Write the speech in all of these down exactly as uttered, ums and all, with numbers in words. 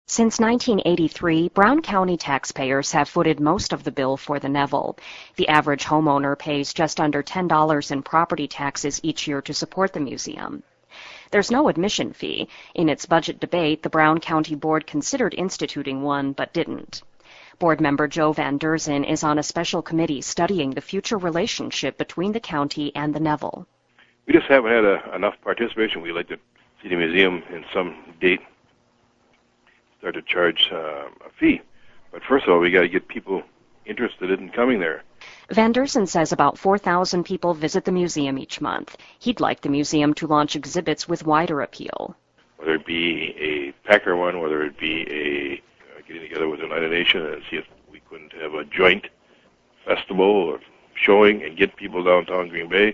Since nineteen eighty-three, Brown County taxpayers have footed most of the bill for the Neville. The average homeowner pays just under ten dollars in property taxes each year to support the museum. There's no admission fee. In its budget debate, the Brown County Board considered instituting one, but didn't. Board member Joe Van Derzen is on a special committee studying the future relationship between the county and the Neville. We just haven't had a, enough participation. We'd like to see the museum in some date start to charge uh, a fee. But first of all, we got to get people interested in coming there. Van Derzen says about four thousand people visit the museum each month. He'd like the museum to launch exhibits with wider appeal. Whether it be a Packer one, whether it be a uh, getting together with the United Nations and see if we couldn't have a joint festival or showing and get people downtown Green Bay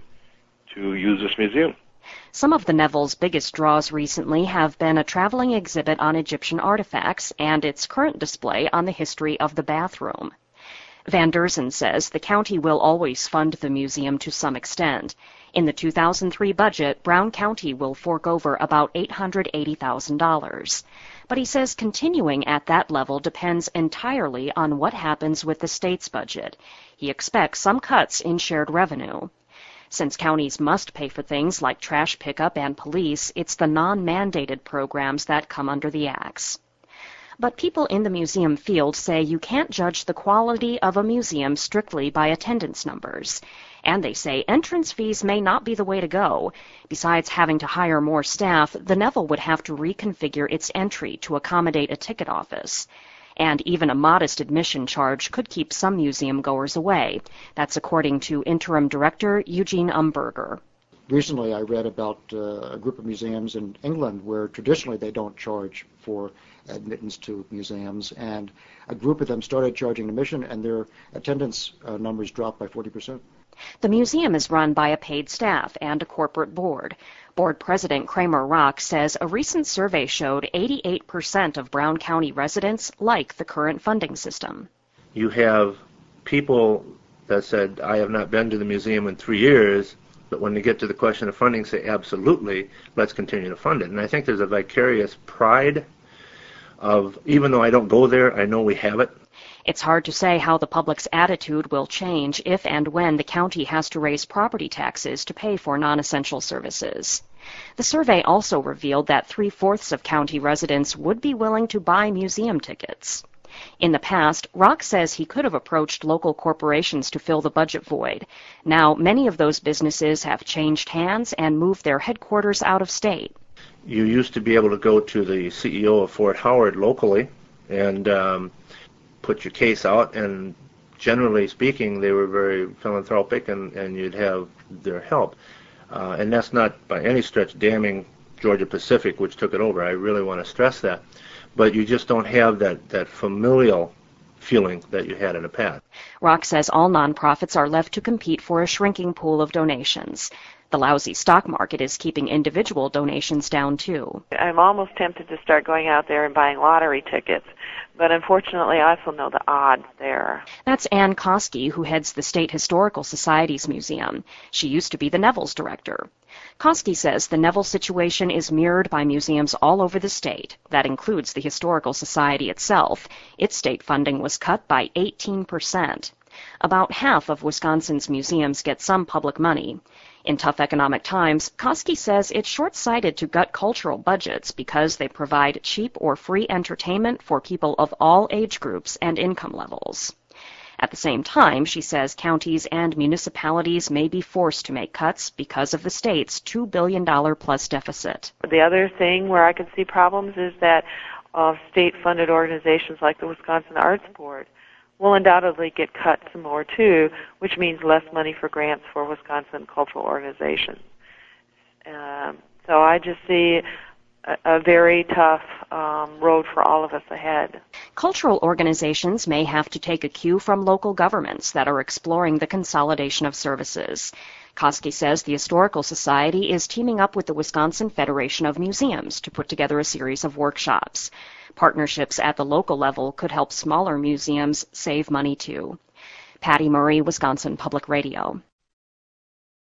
to use this museum. Some of the Neville's biggest draws recently have been a traveling exhibit on Egyptian artifacts and its current display on the history of the bathroom. Van Derzen says the county will always fund the museum to some extent. In the two thousand three budget, Brown County will fork over about eight hundred eighty thousand dollars. But he says continuing at that level depends entirely on what happens with the state's budget. He expects some cuts in shared revenue. Since counties must pay for things like trash pickup and police, it's the non-mandated programs that come under the axe. But people in the museum field say you can't judge the quality of a museum strictly by attendance numbers. And they say entrance fees may not be the way to go. Besides having to hire more staff, the Neville would have to reconfigure its entry to accommodate a ticket office. And even a modest admission charge could keep some museum goers away. That's according to Interim Director Eugene Umberger. Recently I read about uh, a group of museums in England where traditionally they don't charge for admittance to museums, and a group of them started charging admission and their attendance uh, numbers dropped by forty percent. The museum is run by a paid staff and a corporate board. Board President Kramer Rock says a recent survey showed eighty-eight percent of Brown County residents like the current funding system. You have people that said, I have not been to the museum in three years, but when they get to the question of funding, say, absolutely, let's continue to fund it. And I think there's a vicarious pride of, even though I don't go there, I know we have it. It's hard to say how the public's attitude will change if and when the county has to raise property taxes to pay for non-essential services. The survey also revealed that three-fourths of county residents would be willing to buy museum tickets. In the past, Rock says he could have approached local corporations to fill the budget void. Now, many of those businesses have changed hands and moved their headquarters out of state. You used to be able to go to the C E O of Fort Howard locally and um, put your case out, and generally speaking, they were very philanthropic, and, and you'd have their help. Uh, and that's not by any stretch damning Georgia Pacific, which took it over. I really want to stress that. But you just don't have that, that familial feeling that you had in the past. Rock says all nonprofits are left to compete for a shrinking pool of donations. The lousy stock market is keeping individual donations down, too. I'm almost tempted to start going out there and buying lottery tickets, but unfortunately I also know the odds there. That's Ann Koski, who heads the State Historical Society's museum. She used to be the Neville's director. Koski says the Neville situation is mirrored by museums all over the state. That includes the Historical Society itself. Its state funding was cut by eighteen percent. About half of Wisconsin's museums get some public money. In tough economic times, Koski says it's short-sighted to gut cultural budgets because they provide cheap or free entertainment for people of all age groups and income levels. At the same time, she says counties and municipalities may be forced to make cuts because of the state's two billion dollars plus deficit. The other thing where I could see problems is that uh, state-funded organizations like the Wisconsin Arts Board will undoubtedly get cut some more too, which means less money for grants for Wisconsin cultural organizations. Um, so I just see a, a very tough um, road for all of us ahead. Cultural organizations may have to take a cue from local governments that are exploring the consolidation of services. Koski says the Historical Society is teaming up with the Wisconsin Federation of Museums to put together a series of workshops. Partnerships at the local level could help smaller museums save money too. Patty Murray, Wisconsin Public Radio.